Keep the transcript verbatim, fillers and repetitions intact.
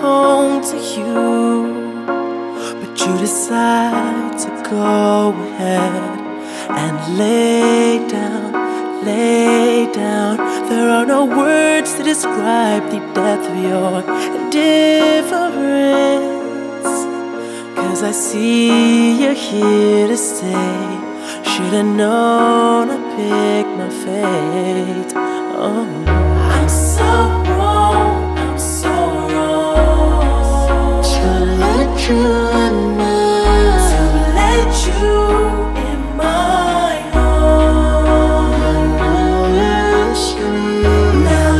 home to you, but you decide to go ahead and lay down, lay down. There are no words to describe the depth of your indifference, 'cause I see you're here to stay. Should've known I picked my fate. Oh.